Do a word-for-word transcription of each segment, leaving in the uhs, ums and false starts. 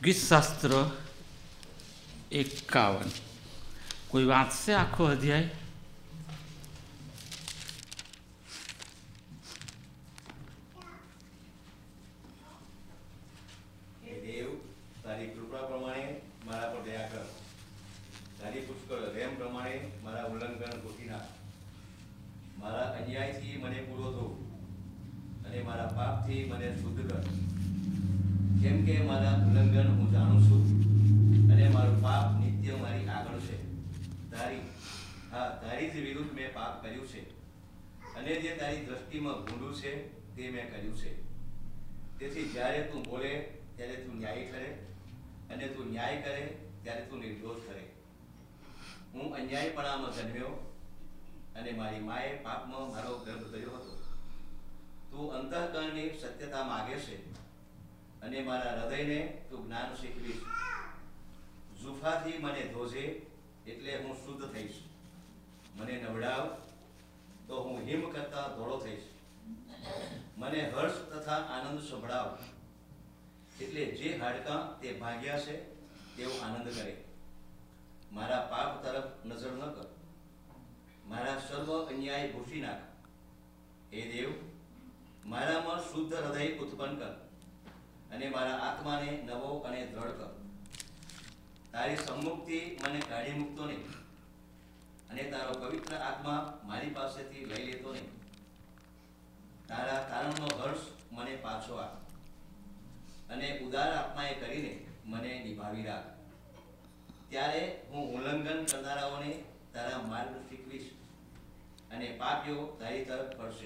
ગીતશાસ્ત્ર એકાવન. કોઈ વાંચશે આખો અધ્યાય? હે દેવ, તારી કૃપા પ્રમાણે મારા પર દયા કર. તારી પુષ્કળ પ્રેમ પ્રમાણે મારા ઉલ્લંઘન ગોઠવી નાખ. મારા અન્યાયથી મને પૂરો થવું અને મારા પાપથી મને શુદ્ધ કર. કેમ કે મારા ઉલ્લંઘન હું જાણું છું અને મારું પાપ નિત્ય મારી આગળ છે. તારી હા તારી જ વિરુદ્ધ મેં પાપ કર્યું છે અને જે તારી દ્રષ્ટિમાં ભૂંડું છે તે મેં કર્યું છે. તેથી જ્યારે તું બોલે ત્યારે તું ન્યાય કરે અને તું ન્યાય કરે ત્યારે તું નિર્દોષ કરે. હું અન્યાયપણામાં જન્મ્યો અને મારી માએ પાપમાં મારો ગર્ભ ધર્યો હતો. તું અંતઃકરણની સત્યતા માગે છે અને મારા હૃદયને તું જ્ઞાન શીખવીશ. જુફાથી મને ધોજે એટલે હું શુદ્ધ થઈશ. મને નવડાવ તો હું હિમ કરતા ધોળો થઈશ. મને હર્ષ તથા આનંદ સંભળાવ એટલે જે હાડકાં તે ભાગ્યા છે તેઓ આનંદ કરે. મારા પાપ તરફ નજર ન કર. મારા સર્વ અન્યાય ભૂસી નાખ. હે દેવ, મારામાં શુદ્ધ હૃદય ઉત્પન્ન કર અને મારા આત્માને નવો અને દ્રઢ કર. તારી સમ્મુખથી મને કાઢી મૂકતો નહીં અને તારો પવિત્ર આત્મા મારી પાસેથી લઈ લેતો નહીં. તારા તારણનો હર્ષ મને પાછો આપ અને ઉદાર આત્માએ કરીને મને નિભાવી રાખ. ત્યારે હું ઉલ્લંઘન કરનારાઓને તારા માર્ગ શીખવીશ અને પાપીઓ તારી તરફ ફરશે.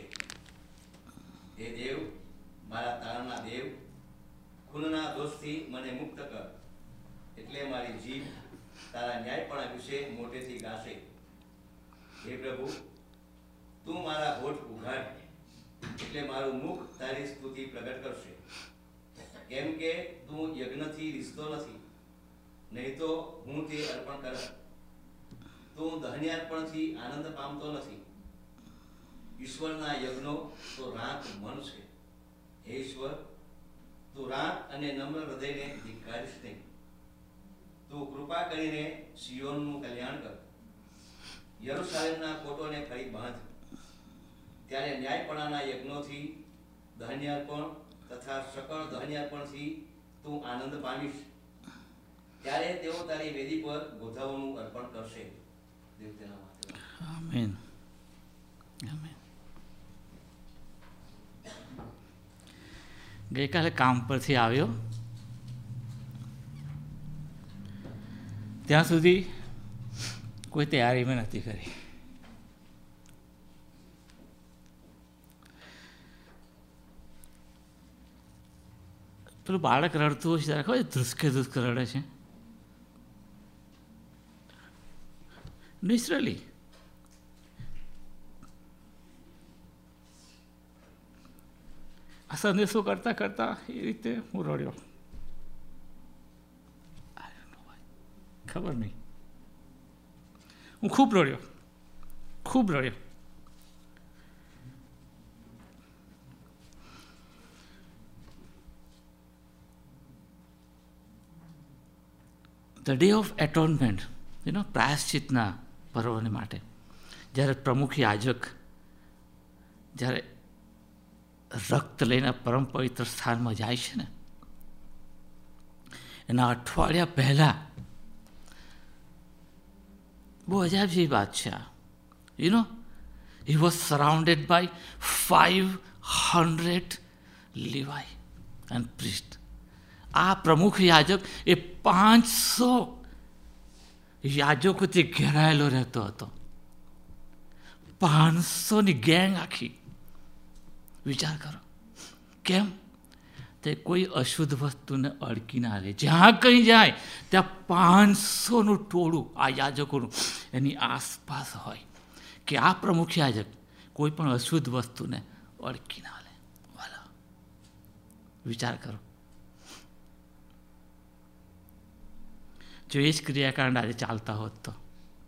હે દેવ, મારા તારણના દેવ, ખૂનના દોષથી મને મુક્ત કર એટલે મારી જીભ તારા ન્યાયપણા વિશે મોટેથી ગાશે. હે પ્રભુ, તું મારા હોઠ ઉઘાડ એટલે મારું મુખ તારી સ્તુતિ પ્રગટ કરશે. કેમ કે તું યજ્ઞથી રીસતો નથી, નહીં તો હું તે અર્પણ કરત. તું દહન્યાર્પણથી આનંદ પામતો નથી. ઈશ્વરના યજ્ઞો તો રાખ મન છે. હે ઈશ્વર, તું રાખ અને નમ્ર હૃદયને ધિક્કારીશ નહીં. તું કૃપા કરીને સિયોનનું કલ્યાણ કર. યરૂશાલેમના કોટોને ફરી બાંધ. ત્યારે ન્યાયપણાના યજ્ઞોથી દહન્યાર્પણ તથા સકળ દહન્યાર્પણથી તું આનંદ પામીશ. ત્યારે તેઓ તારી વેદી પર ગોધાઓનું અર્પણ કરશે. દેવ તેના માટે આમેન. આમેન. ગઈકાલે કામ પરથી આવ્યો ત્યાં સુધી કોઈ તૈયારી મેં નથી કરી. પેલું બાળક રડતું હોય છે ત્યારે ખબર ધ્રુસકે ધ્રુસકે રડે છે. નેચરલી આ સંદેશો કરતા કરતા એ રીતે હું રડ્યો. ખબર નહીં, હું ખૂબ રડ્યો, ખૂબ રડ્યો. The day of atonement, you know, પ્રાયશ્ચિતના પર્વને માટે જ્યારે પ્રમુખ યાજક જ્યારે રક્ત લઈને પરમ પવિત્ર સ્થાનમાં જાય છે ને, એના અઠવાડિયા પહેલાં બહુ અજાયબ જેવી વાત છે આ. You know, he was surrounded by five hundred Levi and priest. આ પ્રમુખ યાજક એ પાંચસો યાજકોથી ઘેરાયેલો રહેતો હતો. પાંચસોની ગેંગ આખી. વિચાર કરો, કેમ? તે કોઈ અશુદ્ધ વસ્તુને અડકી ના લે. જ્યાં કંઈ જાય ત્યાં પાંચસોનું ટોળું આ યાજકોનું એની આસપાસ હોય કે આ પ્રમુખ યાજક કોઈ પણ અશુદ્ધ વસ્તુને અડકી ના લે. વાલા, વિચાર કરો. જો એ જ ક્રિયાકાંડ આજે ચાલતા હોત તો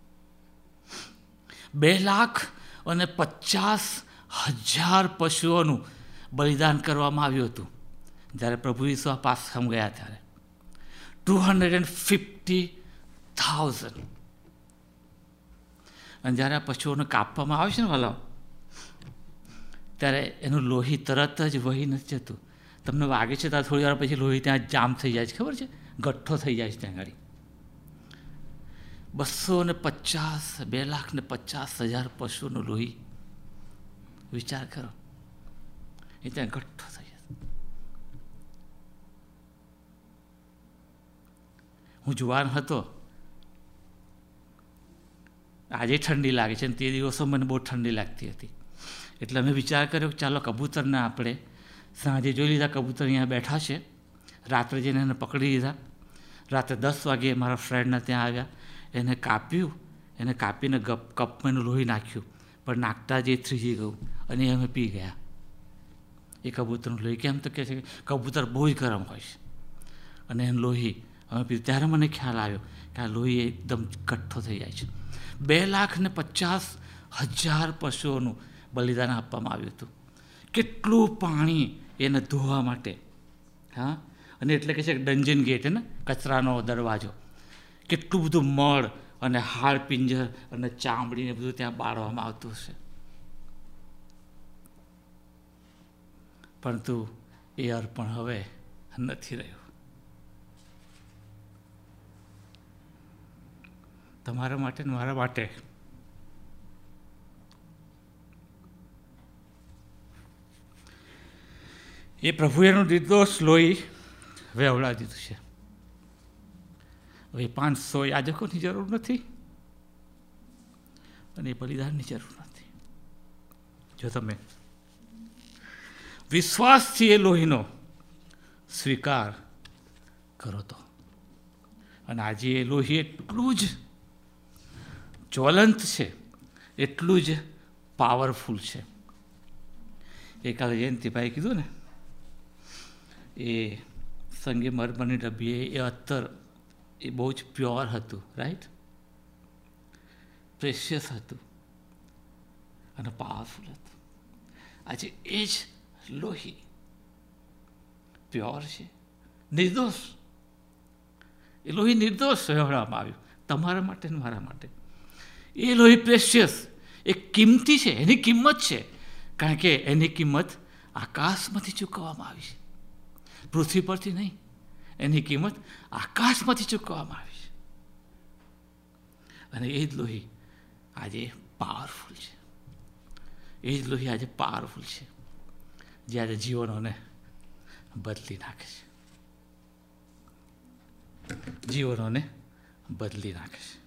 બે લાખ અને પચાસ હજાર પશુઓનું બલિદાન કરવામાં આવ્યું હતું જ્યારે પ્રભુ ઈસુ પાસમ ગયા ત્યારે. Two hundred and fifty thousand. અને જ્યારે આ પશુઓને કાપવામાં આવે છે ને વાલો, ત્યારે એનું લોહી તરત જ વહી નથી જતું. તમને વાગે છે ત્યારે થોડી વાર પછી લોહી ત્યાં જામ થઈ જાય છે, ખબર છે, ગઠ્ઠો થઈ જાય છે ત્યાં આગળ. બસો ને પચાસ બે લાખ ને પચાસ હજાર પશુનું લોહી, વિચાર કરો, એ ત્યાં ગઠ્ઠો થઈ જશે. હું જુવાન હતો, આજે ઠંડી લાગે છે, અને તે દિવસો મને બહુ ઠંડી લાગતી હતી. એટલે અમે વિચાર કર્યો કે ચાલો કબૂતરને આપણે સાંજે જોઈ લીધા, કબૂતર અહીંયા બેઠા છે, રાત્રે જઈને એને પકડી લીધા. રાત્રે દસ વાગે મારા ફ્રેન્ડને ત્યાં આવ્યા, એને કાપ્યું, એને કાપીને ગપ કપમાં એનું લોહી નાખ્યું, પણ નાખતા જ એ થ્રીજી ગયું અને એ અમે પી ગયા એ કબૂતરનું લોહી. કેમ તો કહે છે કે કબૂતર બહુ જ ગરમ હોય છે, અને એનું લોહી અમે પીધું. ત્યારે મને ખ્યાલ આવ્યો કે આ લોહી એકદમ ગઠ્ઠો થઈ જાય છે. બે લાખ ને પચાસ હજાર પશુઓનું બલિદાન આપવામાં આવ્યું હતું. કેટલું પાણી એને ધોવા માટે, હા. અને એટલે કે છે ડંજન ગેટ, ને કચરાનો દરવાજો, કેટલું બધું મળ અને હાડ પિંજર અને ચામડીને બધું ત્યાં બાળવામાં આવતું હશે. પરંતુ એ અર્પણ હવે નથી રહ્યું. તમારા માટે ને મારા માટે એ પ્રભુ એનું નિર્દોષ લોહી વહેવડાવી દીધું છે. હવે પાંચસો યાજકોની જરૂર નથી અને એ બલિદાનની જરૂર નથી. જો તમે વિશ્વાસથી એ લોહીનો સ્વીકાર કરો તો. અને આજે એ લોહી એટલું જ જ્વલંત છે, એટલું જ પાવરફુલ છે. એ કાલે જયંતિભાઈ કીધું ને, એ સંગે મરમરની ડબ્બીએ એ અત્તર એ બહુ જ પ્યોર હતું, રાઈટ, પ્રેશિયસ હતું અને પાવરફુલ હતું. આજે એ જ લોહી પ્યોર છે, નિર્દોષ. એ લોહી નિર્દોષ વહેવડાવવામાં આવ્યું તમારા માટે ને મારા માટે. એ લોહી પ્રેશિયસ, એ કિંમતી છે, એની કિંમત છે, કારણ કે એની કિંમત આકાશમાંથી ચૂકવવામાં આવી છે, પૃથ્વી પરથી નહીં. એની કિંમત આકાશમાંથી ચૂકવવામાં આવી છે. અને એ જ લોહી આજે પાવરફુલ છે. એ જ લોહી આજે પાવરફુલ છે, જે આજે જીવનોને બદલી નાખે છે, જીવનોને બદલી નાખે છે.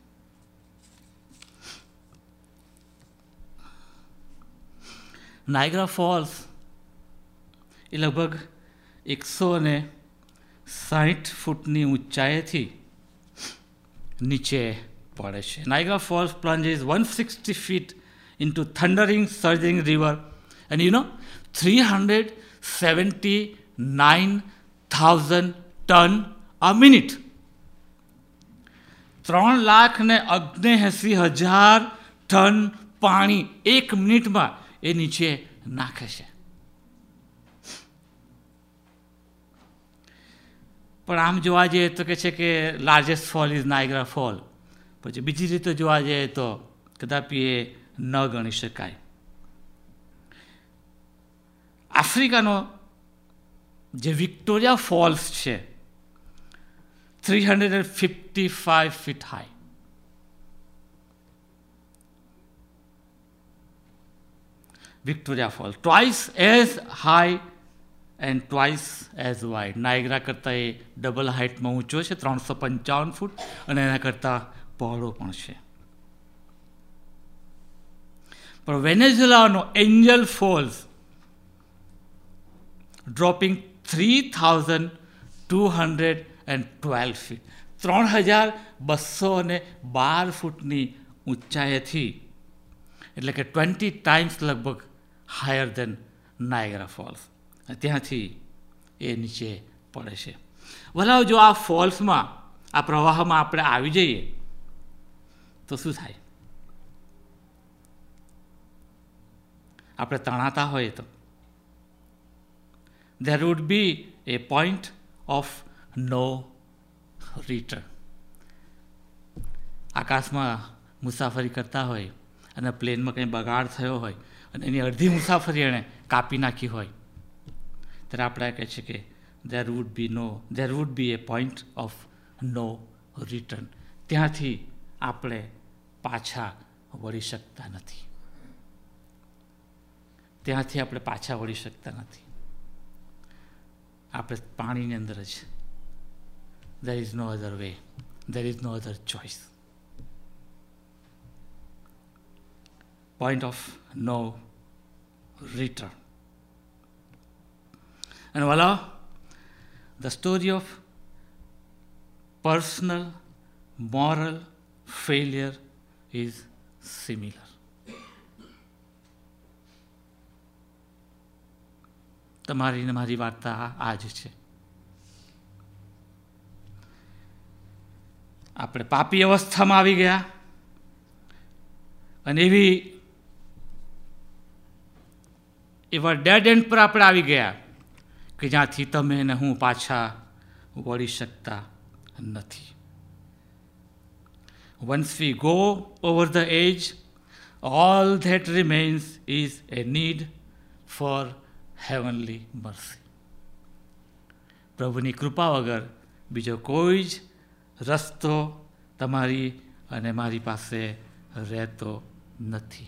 નાયગ્રા ફોલ્સ એ લગભગ એકસો ને સાઠ ફૂટની ઊંચાઈથી નીચે પડે છે. Niagara falls plunges one hundred sixty feet into thundering, surging river, and you know, three hundred seventy-nine thousand ton a minute. ત્રણ લાખ ને અગ્નેએંસી હજાર ટન પાણી એક મિનિટમાં એ નીચે નાખે છે. પણ આમ જોવા જઈએ તો કે છે કે largest fall is Niagara fall. પછી બીજી રીતે જોવા જઈએ તો કદાપી એ ન ગણી શકાય. આફ્રિકાનો જે વિક્ટોરિયા ફોલ્સ છે, three hundred fifty-five feet high. Victoria Falls, twice as high and twice as wide. Niagara કરતાં એ ડબલ હાઇટમાં ઊંચો છે, ત્રણસો પંચાવન ફૂટ, અને એના કરતાં પહોળો પણ છે. પણ વેનેઝુએલાનો angel falls dropping three thousand two hundred and twelve feet, ત્રણ હજાર બસો ને બાર ફૂટની ઊંચાઈથી, એટલે કે ટ્વેન્ટી ટાઈમ્સ લગભગ હાયર દેન નાયગ્રા ફોલ્સ, ત્યાંથી એ નીચે પડે છે. વલાવ જો આ ફોલ્સમાં, આ પ્રવાહમાં આપણે આવી જઈએ તો શું થાય? આપણે તણાતા હોઈએ તો there would be a point of no return. આકાશમાં મુસાફરી કરતા હોય અને પ્લેનમાં કંઈ બગાડ થયો હોય અને એની અડધી મુસાફરી એણે કાપી નાખી હોય, ત્યારે આપણે કહે છે કે there would be no there would be a point of no return. ત્યાંથી આપણે પાછા વળી શકતા નથી. ત્યાંથી આપણે પાછા વળી શકતા નથી. આપણે પાણીની અંદર જ. there is no other way, there is no other choice. Point of no return. And voila, the story of personal moral failure is similar. તમારી ને મારી વાર્તા આ જ છે. આપણે પાપી અવસ્થામાં આવી ગયા અને એવી એવા ડેડ એન્ડ પર આપણે આવી ગયા કે જ્યાંથી તમે ને હું પાછા વળી શકતા નથી. Once we go over the edge, all that remains is a need for heavenly mercy. પ્રભુની કૃપા વગર બીજો કોઈ જ રસ્તો તમારી અને મારી પાસે રહેતો નથી.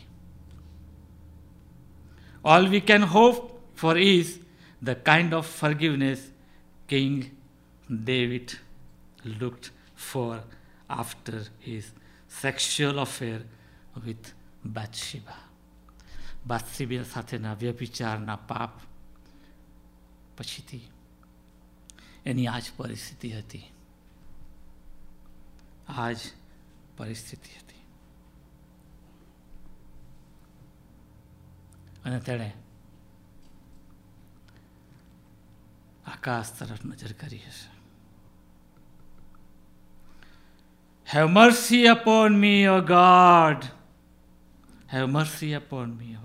All we can hope for is the kind of forgiveness King David looked for after his sexual affair with Bathsheba. બાથશેબા સાથેના વ્યભિચારના પાપ પછીથી એની આ જ પરિસ્થિતિ હતી. આ જ પરિસ્થિતિ હતી. અને તેણે આકાશ તરફ નજર કરી હશે. Have mercy upon me, O God. Have mercy upon me, O God.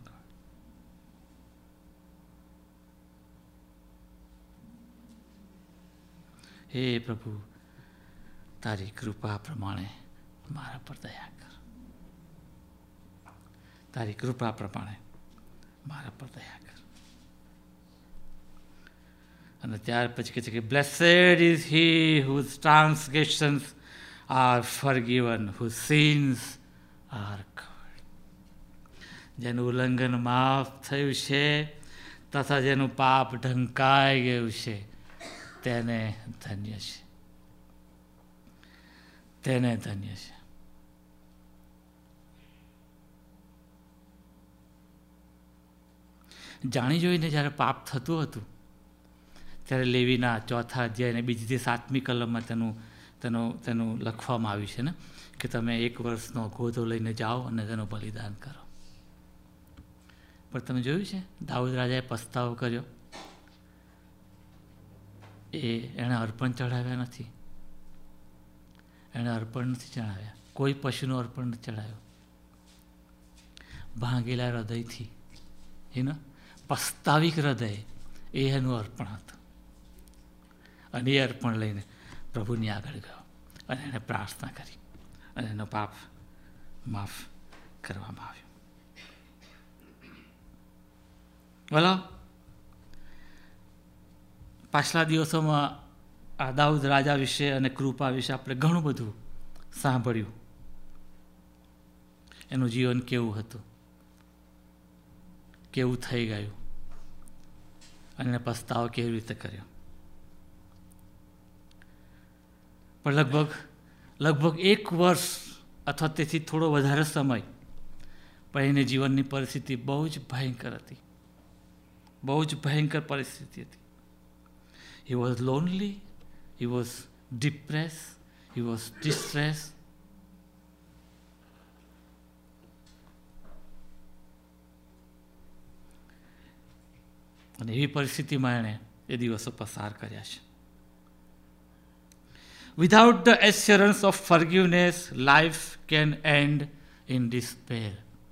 હે પ્રભુ, તારી કૃપા પ્રમાણે મારા પર દયા કર. તારી કૃપા પ્રમાણે મારા પર દયા કર. અને ત્યાર પછી કહે છે કે blessed is he whose transgressions are forgiven, whose sins are covered. જેનું ઉલ્લંઘન માફ થયું છે તથા જેનું પાપ ઢંકાઈ ગયું છે તેને ધન્ય છે. તેને ધન્ય છે. જાણી જોઈને જ્યારે પાપ થતું હતું ત્યારે લેવીના ચોથા અધ્યાય અને બીજીથી સાતમી કલમમાં તેનું તેનું તેનું લખવામાં આવ્યું છે ને કે તમે એક વર્ષનો ગોધો લઈને જાઓ અને તેનું બલિદાન કરો. પણ તમે જોયું છે દાઉદ રાજાએ પસ્તાવો કર્યો. એ એણે અર્પણ ચઢાવ્યા નથી. એણે અર્પણ નથી ચઢાવ્યા. કોઈ પશુનું અર્પણ નથી ચઢાવ્યું. ભાંગેલા હૃદયથી એનો પસ્તાવિક હૃદય એ એનું અર્પણ હતું. અને એ અર્પણ લઈને પ્રભુની આગળ ગયો અને એણે પ્રાર્થના કરી અને એનો પાપ માફ કરવામાં આવ્યો. બોલો, પાછલા દિવસોમાં આ દાઉદ રાજા વિશે અને કૃપા વિશે આપણે ઘણું બધું સાંભળ્યું. એનું જીવન કેવું હતું, કેવું થઈ ગયું અને પસ્તાવો કેવી રીતે કર્યો. પણ લગભગ લગભગ એક વર્ષ અથવા તેથી થોડો વધારે સમય પણ એને જીવનની પરિસ્થિતિ બહુ જ ભયંકર હતી. બહુ જ ભયંકર પરિસ્થિતિ હતી. He was lonely, he was depressed, he was distressed. અને એવી પરિસ્થિતિમાં એણે એ દિવસો પસાર કર્યા છે. Without the assurance of forgiveness, life can end in despair.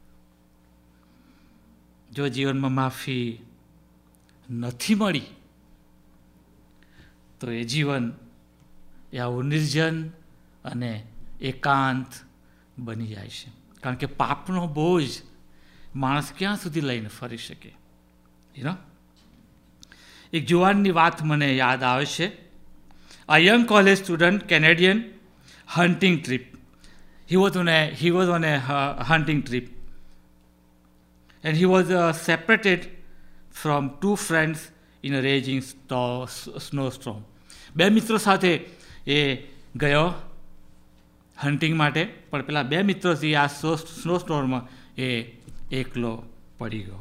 જો જીવનમાં માફી નથી મળી તો એ જીવન એ આવું નિર્જન અને એકાંત બની જાય છે. કારણ કે પાપનો બોજ માણસ ક્યાં સુધી લઈને ફરી શકે. યુ નો એક જુવાનની વાત મને યાદ આવે છે. A young college student, Canadian, hunting trip. He was on a he was on a uh, hunting trip, and he was uh, separated from two friends in a raging sto- snowstorm. બે મિત્રો સાથે એ ગયો hunting માટે, પણ પેલા બે મિત્રોથી આ snow સ્ટોર્મમાં એ એકલો પડી ગયો.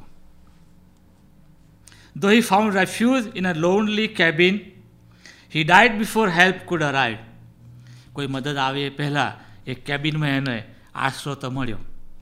Though he found refuge in a lonely cabin, he died before help could arrive. કોઈ મદદ આવે એ પહેલાં એક કેબિનમાં એને આશરો તો મળ્યો,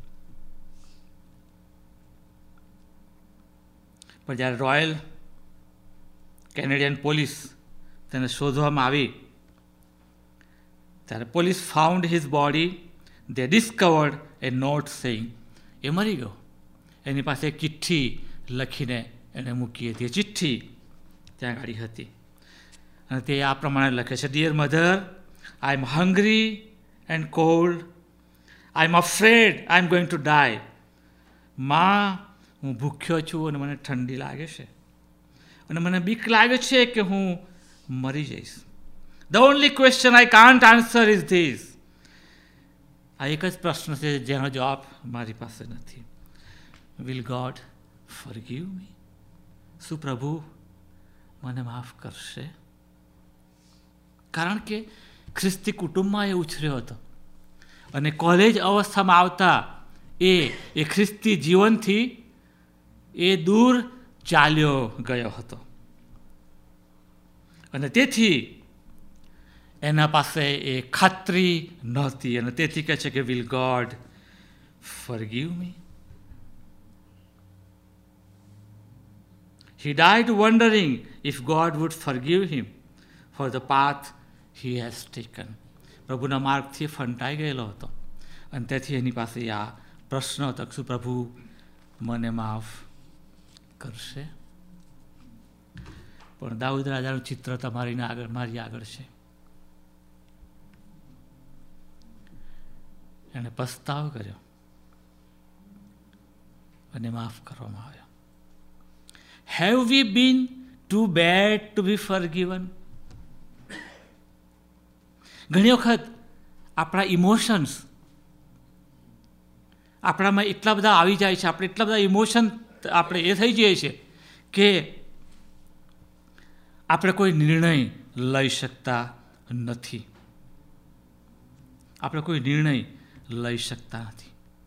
પણ જ્યારે રોયલ કેનેડિયન પોલીસ તેને શોધવામાં આવી ત્યારે police found his body. They discovered a note saying, એ મરી ગયો. એની પાસે એક ચિઠ્ઠી લખીને એને મૂકી હતી. એ ચિઠ્ઠી ત્યાં ગાડી હતી અને તે આ પ્રમાણે લખે છે: dear mother, I am hungry and cold. I am afraid I am going to die. માં, હું ભૂખ્યો છું અને મને ઠંડી લાગે છે અને મને બીક લાગે છે કે હું મરી જઈશ. The only question I can't answer is this. આ એક જ પ્રશ્ન છે જેનો જવાબ મારી પાસે નથી. Will God forgive me? શું પ્રભુ મને માફ કરશે? કારણ કે ખ્રિસ્તી કુટુંબમાં એ ઉછર્યો હતો અને કોલેજ અવસ્થામાં આવતા એ એ ખ્રિસ્તી જીવનથી એ દૂર ચાલ્યો ગયો હતો અને તેથી એના પાસે એ ખાતરી નહોતી અને તેથી કહે છે કે will God forgive me. He died wondering if God would forgive him for the path he has taken. પ્રભુના માર્ગથી ફંટાઈ ગયેલો હતો અને તેથી એની પાસે આ પ્રશ્ન હતો, શું પ્રભુ મને માફ કરશે? પણ દાઉદ રાજાનું ચિત્ર તમારી આગળ મારી આગળ છે. એણે પસ્તાવ કર્યો અને માફ કરવામાં આવ્યો. Have we been too bad to be forgiven? ઘણી વખત આપણા ઇમોશન્સ આપણામાં એટલા બધા આવી જાય છે, આપણે એટલા બધા ઇમોશન આપણે એ થઈ જઈએ છીએ કે આપણે કોઈ નિર્ણય લઈ શકતા નથી. આપણે કોઈ નિર્ણય લઈ શકતા નથી.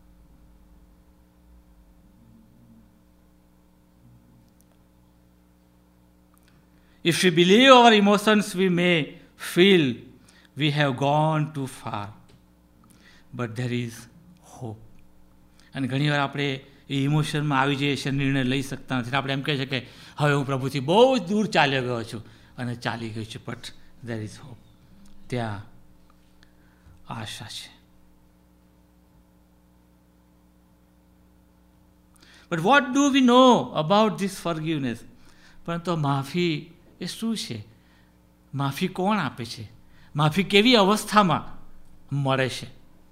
If we believe our emotions, we may feel we have gone too far, but there is hope. અને ઘણી વાર આપણે એ ઇમોશનમાં આવી જઈએ છીએ, નિર્ણય લઈ શકતા નથી. આપણે એમ કહે છે કે હવે હું પ્રભુથી બહુ જ દૂર ચાલ્યો ગયો છું અને ચાલી ગયો છું, બટ there is hope. ત્યાં આશા છે. But what do we know about this forgiveness? પરંતુ માફી એ શું છે? માફી કોણ આપે છે? માફી કેવી અવસ્થામાં મળે છે?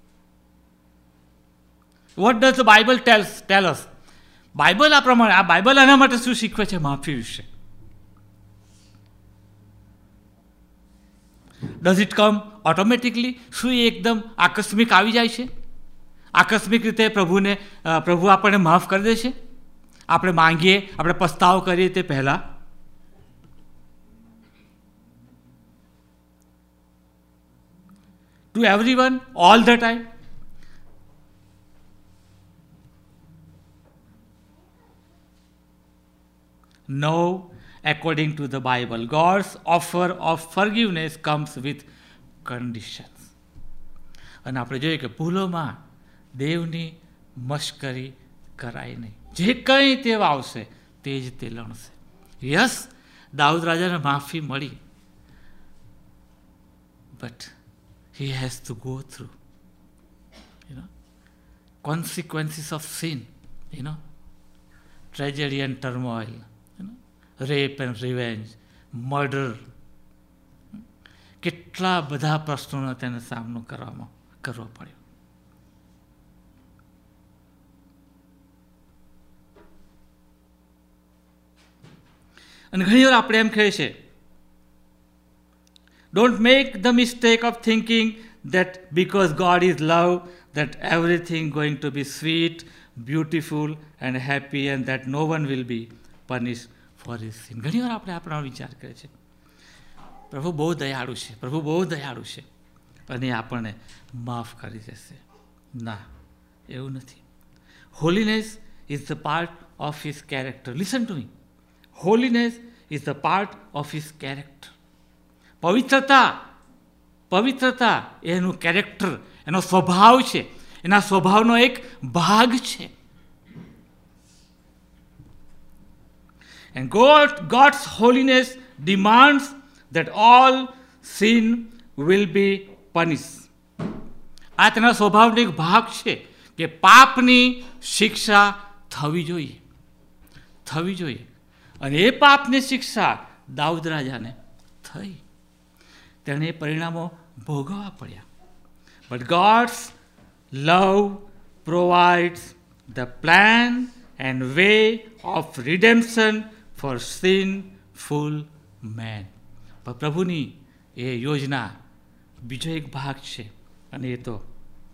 What does the Bible tells tell us? Bible આ પ્રમાણે આ બાઇબલ એના માટે શું શીખવે છે માફી વિશે? Does it come automatically? શું એ એકદમ આકસ્મિક આવી જાય છે? આકસ્મિક રીતે પ્રભુને પ્રભુ આપણને માફ કરી દે છે આપણે માંગીએ, આપણે પસ્તાવ કરીએ તે પહેલાં? To everyone, all the time? No, according to the Bible, God's offer of forgiveness comes with conditions. અને આપણે જોઈએ કે ભૂલોમાં દેવની મશ્કરી કરાય નહીં. જે કંઈ તે વાવશે તે જ તે લણશે. યસ, દાઉદ રાજાને માફી મળી, but he has to go through, you know, consequences of sin, you know, tragedy and turmoil, you know, rape and revenge, murder. કેટલા બધા પ્રશ્નોનો તેને સામનો કરવામાં કરવો પડ્યો. અને ઘણી વાર આપણે એમ કહીએ છીએ, don't make the mistake of thinking that because God is love, that everything going to be sweet, beautiful and happy and that no one will be punished for his sin. ઘણી વાર આપણે આપણો વિચાર કરીએ છીએ, પ્રભુ બહુ દયાળુ છે, પ્રભુ બહુ દયાળુ છે અને આપણને માફ કરી દેશે. ના, એવું નથી. Holiness is the part of his character. Listen to me. Holiness is the part of his character. પવિત્રતા પવિત્રતા એનું કેરેક્ટર, એનો સ્વભાવ છે, એના સ્વભાવનો એક ભાગ છે. And God, God's holiness demands that all sin will be punished. આ તેના સ્વભાવનો એક ભાગ છે કે પાપની શિક્ષા થવી જોઈએ, થવી જોઈએ. અને એ પાપની શિક્ષા દાઉદ રાજાને થઈ. તેણે પરિણામો ભોગવવા પડ્યા. But God's love provides the plan and way of redemption for sinful man. પણ પ્રભુની એ યોજના બીજો એક ભાગ છે અને એ તો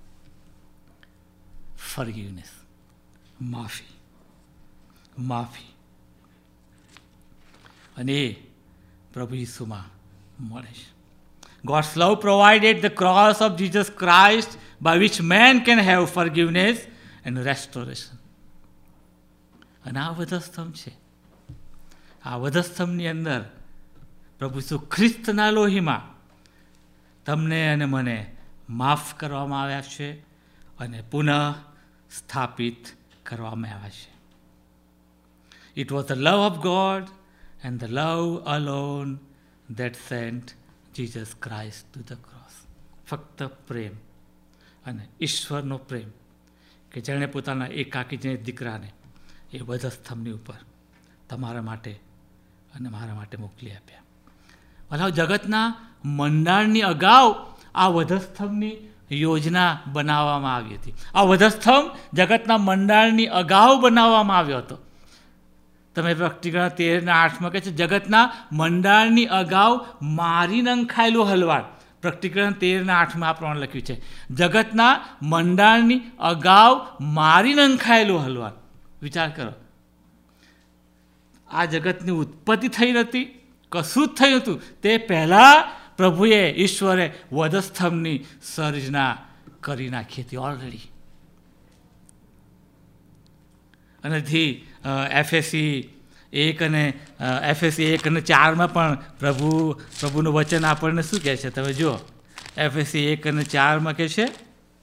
ફોરગિવનેસ, માફી, માફી. અને એ પ્રભુ ઈસુમાં મળે છે. God's love provided the cross of Jesus Christ by which man can have forgiveness and restoration. અને આ વધસ્તંભ છે. આ વધસ્તંભની અંદર પ્રભુ ઈસુ ખ્રિસ્તના લોહીમાં તમને અને મને માફ કરવામાં આવ્યા છે અને પુનઃ સ્થાપિત કરવામાં આવ્યા છે. It was the love of God and the love alone that sent Jesus Christ to the cross. ફક્ત પ્રેમ અને ઈશ્વરનો પ્રેમ કે જેણે પોતાના એકાકી જે દીકરાને એ વધસ્તંભની ઉપર તમારા માટે અને મારા માટે મોકલી આપ્યા. ભલા જગતના મંડાણની અગાઉ આ વધસ્તંભની યોજના બનાવવામાં આવી હતી. આ વધસ્તંભ જગતના મંડાણની અગાઉ બનાવવામાં આવ્યો હતો. તમે પ્રકટીકરણ તેરના આઠમાં કહે છે જગતના મંડાણની અગાઉ મારી નંખાયેલું હલવાડ. પ્રકટીકરણ તેરના આઠમાં આ પ્રમાણે લખ્યું છે, જગતના મંડાણની અગાઉ મારી નંખાયેલું હલવાડ. વિચાર કરો, આ જગતની ઉત્પત્તિ થઈ નથી, કશું જ થયું હતું તે પહેલાં પ્રભુએ, ઈશ્વરે વધસ્તંભની સર્જના કરી નાખી હતી ઓલરેડી. અને એફએસી એક અને એફએસી એક અને ચારમાં પણ પ્રભુ પ્રભુનું વચન આપણને શું કહે છે? તમે જુઓ, એફએસી એક અને ચારમાં કહે છે,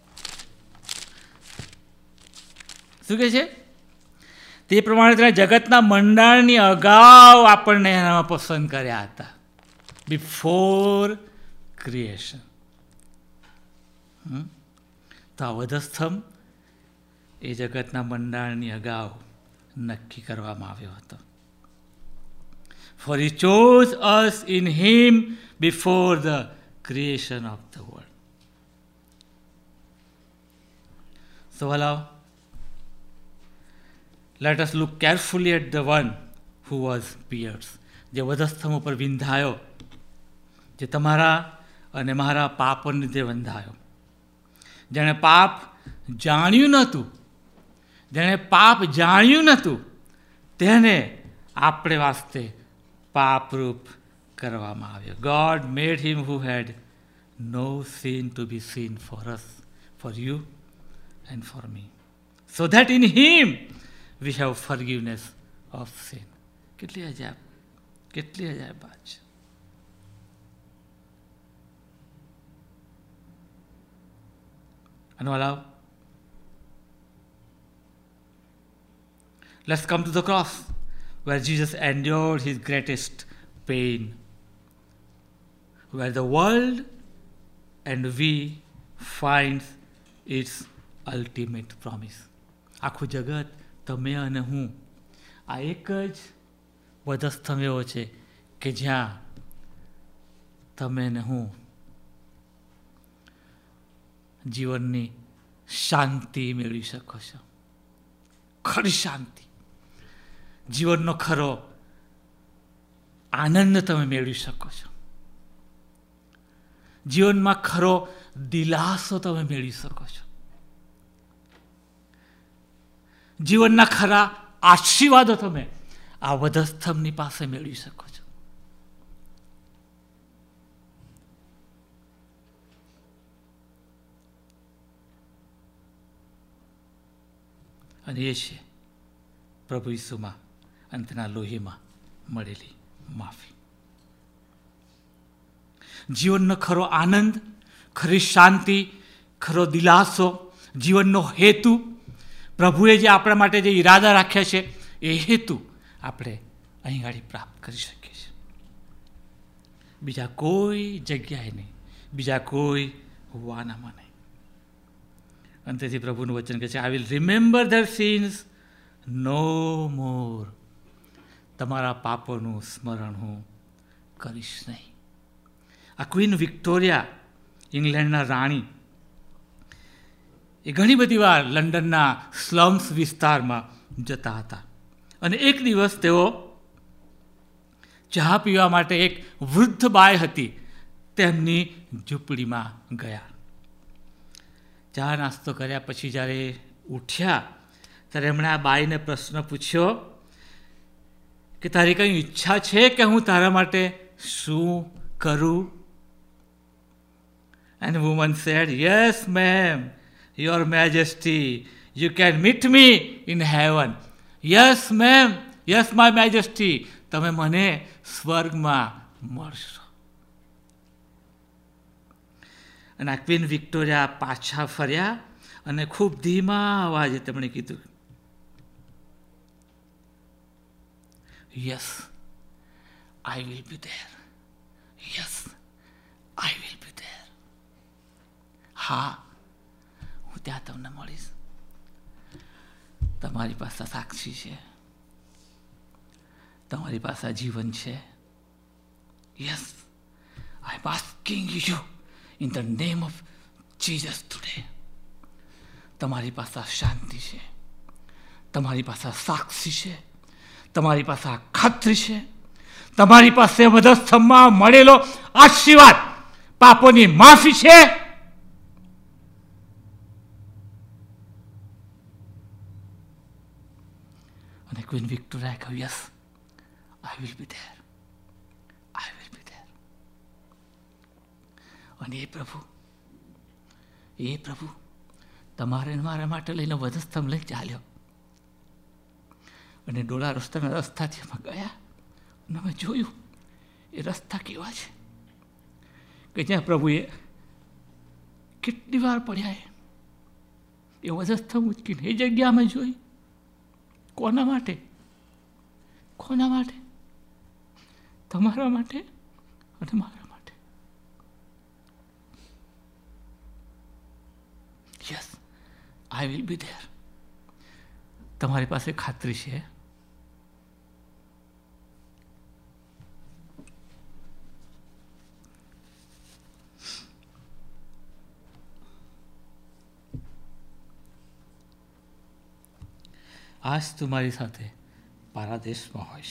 શું કહે છે? તે પ્રમાણે તેના જગતના મંડાણની અગાઉ આપણને એનામાં પસંદ કર્યા હતા. Before creation. તો આ વધસ્તંભ એ જગતના મંડાણની અગાઉ નક્કી કરવામાં આવ્યો હતો. For he chose us in him before the creation of the world. So allow, let us look carefully at the one who was pierced. જે વધસ્તંભ ઉપર વિંધાયો, જે તમારા અને મારા પાપને જે બંધાયો, જેણે પાપ જાણ્યું નહોતું, જેણે પાપ જાણ્યું નહોતું તેને આપણે વાસ્તે પાપરૂપ કરવામાં આવ્યો. God made him who had no sin to be sin for us, for you and for me, so that in him we have forgiveness of sin. કેટલી અજાયબ, કેટલી અજાયબ વાત છે. અને વાલા, let's come to the cross where Jesus endured his greatest pain, where the world and we find its ultimate promise. આખું જગત, તમે અને હું, આ એક જ વધસ્તંભ એવો છે કે જ્યાં તમે ને હું જીવનની શાંતિ મેળવી શકો છો. ખરી શાંતિ, જીવનનો ખરો આનંદ તમે મેળવી શકો છો. જીવનમાં ખરો દિલાસો તમે મેળવી શકો છો. જીવનના ખરા આશીર્વાદો તમે આ વધસ્તંભની પાસે મેળવી શકો છો. અને એ છે પ્રભુ ઈસુમાં અંતના લોહીમાં મળેલી માફી. જીવનનો ખરો આનંદ, ખરી શાંતિ, ખરો દિલાસો, જીવનનો હેતુ, પ્રભુએ જે આપણા માટે જે ઈરાદા રાખ્યા છે એ હેતુ આપણે અહીં ગાડી પ્રાપ્ત કરી શકીએ છીએ. બીજા કોઈ જગ્યાએ નહીં, બીજા કોઈ વાનામાં નહીં. અને તેથી પ્રભુનું વચન કહે છે, I will remember their sins no more. તમારા પાપોનું સ્મરણ હું કરીશ નહીં. આ ક્વીન વિક્ટોરિયા, ઇંગ્લેન્ડના રાણી, એ ઘણી બધી વાર લંડનના સ્લમ્સ વિસ્તારમાં જતા હતા. અને એક દિવસ તેઓ ચા પીવા માટે એક વૃદ્ધ બાઈ હતી તેમની ઝૂંપડીમાં ગયા. ચા નાસ્તો કર્યા પછી જ્યારે ઉઠ્યા ત્યારે એમણે આ બાઈને પ્રશ્ન પૂછ્યો કે તારી કંઈ ઈચ્છા છે કે હું તારા માટે શું કરું? And the woman said, yes ma'am, your majesty, you can meet me in heaven. Yes ma'am, yes my majesty, તમે મને સ્વર્ગમાં મળશો. અને આ ક્વીન વિક્ટોરિયા પાછા ફર્યા અને ખૂબ ધીમા અવાજે તેમણે કીધું, yes I will be there. Yes I will be there. હા, હું ત્યાં તમને મળીશ. તમારી પાસે સાક્ષી છે, તમારી પાસે જીવન છે. Yes, I am asking you in the name of Jesus today. તમારી પાસે શાંતિ છે, તમારી પાસે સાક્ષી છે, તમારી પાસે ખાતરી છે, તમારી પાસે વધસ્તંભમાં મળેલો આશીર્વાદ, પાપોની માફી છે. અને ક્વીન વિક્ટોરિયાએ કહ્યું, yes I will be there, I will be there. અને એ પ્રભુ એ પ્રભુ તમારે મારા માટે લઈને વધસ્તંભ લઈ ચાલ્યો. અને ડોલા રસ્તાના રસ્તાથી અમે ગયા અને અમે જોયું એ રસ્તા કેવા છે કે જ્યાં પ્રભુએ કેટલી વાર પડ્યા એ વધસ્તંભ ઉચકીને એ જગ્યા અમે જોઈ. કોના માટે? કોના માટે? તમારા માટે અને મારા માટે. Yes I will be there. તમારી પાસે ખાતરી છે? આજ તું મારી સાથે પારાદેશમાં હોઈશ.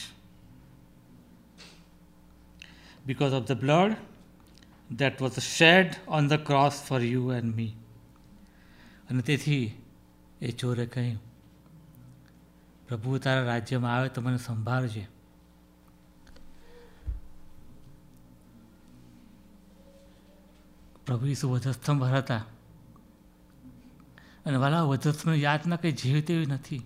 Because of the blood that was shed on the cross for you and me. અને તેથી એ ચોરે કહ્યું, પ્રભુ તારા રાજ્યમાં આવે તો મને સંભાળજે. પ્રભુ ઈસુ વધસ્તંભ હતા અને વાલા વધસ્તંભ યાતના કંઈ જીવ તેવી નથી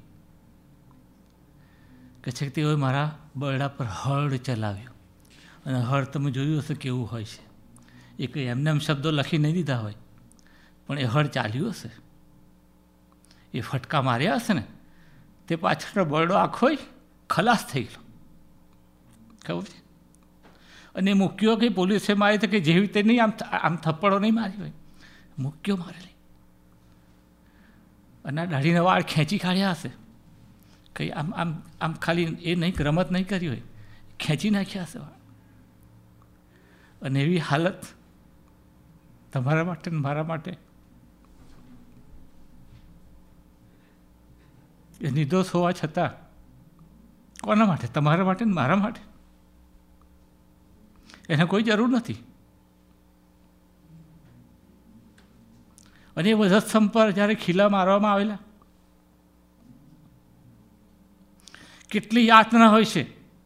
કે છે કે તેઓએ મારા બરડા પર હળ ચલાવ્યું. અને હળ તમે જોયું હશે કેવું હોય છે. એ કંઈ એમને એમ શબ્દો લખી નહીં દીધા હોય, પણ એ હળ ચાલ્યું હશે. એ ફટકા માર્યા હશે ને તે પાછળનો બરડો આખો ખલાસ થઈ ગયો. ખબર છે? અને એ મૂક્યો કે પોલીસે મારી તો કે જેવી રીતે નહીં, આમ આમ થપ્પડો નહીં મારી હોય, મૂક્યો મારેલી. અને આ દાઢીના વાળ ખેંચી કાઢ્યા હશે. કંઈ આમ આમ આમ ખાલી એ નહીં રમત નહીં કરી હોય, ખેંચી નાખ્યા હશે વાળ. અને એવી હાલત તમારા માટે ને મારા માટે, એ નિર્દોષ હોવા છતાં કોના માટે? તમારા માટે ને મારા માટે. એને કોઈ જરૂર નથી. અને એ વધસ્તંભ પર જ્યારે ખીલા મારવામાં આવેલા, કેટલી યાતના હોય છે.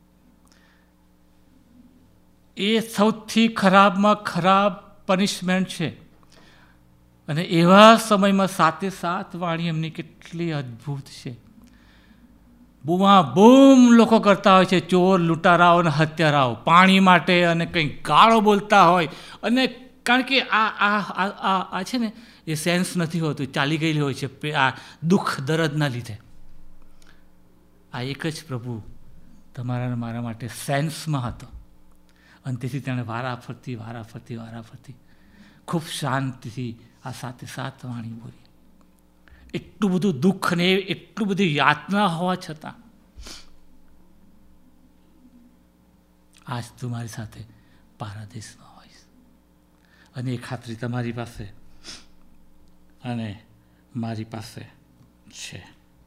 એ સૌથી ખરાબમાં ખરાબ પનિશમેન્ટ છે. અને એવા સમયમાં સાતે સાત વાણી એમની કેટલી અદ્ભુત છે. બૂમા બૂમ લોકો કરતા હોય છે, ચોર, લૂંટારાઓ અને હત્યારાઓ, પાણી માટે અને કંઈક ગાળો બોલતા હોય. અને કારણ કે આ આ આ આ છે ને, એ સેન્સ નથી હોતું, ચાલી ગયેલી હોય છે આ દુઃખ દર્દના લીધે. આ એક જ પ્રભુ તમારા અને મારા માટે સેન્સમાં હતો. અને તેથી તેણે વારા ફરતી વારા ફરતી વારા ફરતી ખૂબ શાંતિથી આ સાતે સાત વાણી બોલી. એટલું બધું દુઃખ ને એટલું બધી યાતના હોવા છતાં આજ તું મારી સાથે પારાદેશમાં હોઈશ. અને એ ખાતરી તમારી પાસે અને મારી પાસે છે.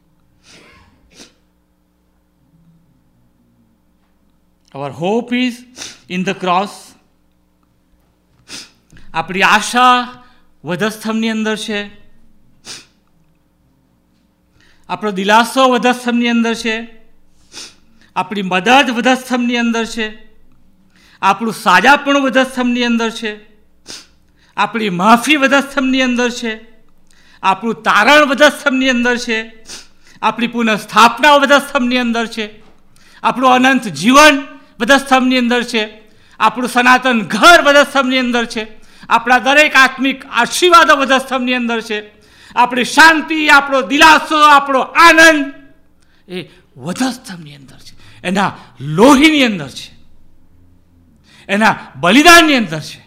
Our hope is in the cross. આપણી આશા વધસ્તંભની અંદર છે. આપણો દિલાસો વધસ્તંભની અંદર છે. આપણી મદદ વધસ્તંભની અંદર છે. આપણું સાજાપણું વધસ્તંભની અંદર છે. આપણી માફી વધસ્તંભની અંદર છે. આપણું તારણ વધસ્તંભની અંદર છે. આપણી પુનઃસ્થાપના વધસ્તંભની અંદર છે. આપણું અનંત જીવન વધસ્તંભની અંદર છે. આપણું સનાતન ઘર વધસ્તંભની અંદર છે. આપણા દરેક આત્મિક આશીર્વાદો વધસ્તંભની અંદર છે. આપણી શાંતિ, આપણો દિલાસો, આપણો આનંદ એ વધસ્તંભની અંદર છે. એના લોહીની અંદર છે, એના બલિદાનની અંદર છે.